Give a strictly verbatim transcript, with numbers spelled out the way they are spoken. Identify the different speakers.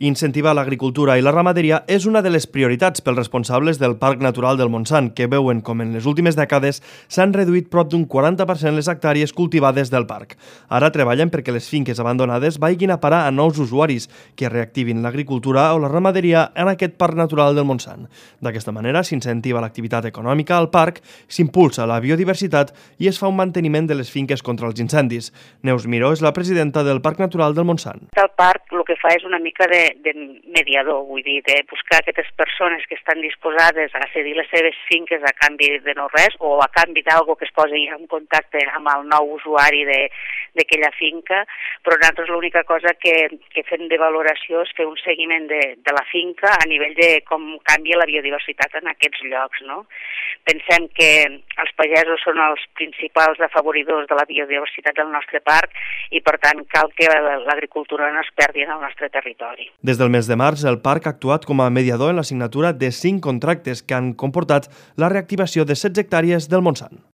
Speaker 1: Incentivar l'agricultura i la ramaderia és una de les prioritats pels responsables del Parc Natural del Montsant, que veuen com en les últimes dècades s'han reduït prop d'un quaranta per cent les hectàrees cultivades del parc. Ara treballen perquè les finques abandonades vagin a parar a nous usuaris que reactivin l'agricultura o la ramaderia en aquest Parc Natural del Montsant. D'aquesta manera s'incentiva l'activitat econòmica al parc, s'impulsa la biodiversitat i es fa un manteniment de les finques contra els incendis. Neus Miró és la presidenta del Parc Natural del Montsant.
Speaker 2: El parc el que fa és una mica de, de mediador, vull dir, de buscar aquestes persones que estan disposades a cedir les seves finques a canvi de no res o a canvi d'algo que es posi en contacte amb el nou usuari d'aquella finca, però nosaltres l'única cosa que, que fem de valoració és fer un seguiment de, de la finca a nivell de com canvia la biodiversitat en aquests llocs, no? Pensem que els pagesos són els principals afavoridors de la biodiversitat del nostre parc i, per tant, cal que l'agricultura no es perdi en el nostre territori.
Speaker 1: Des del mes de març, el parc ha actuat com a mediador en la signatura de cinc contractes que han comportat la reactivació de setze hectàrees del Montsant.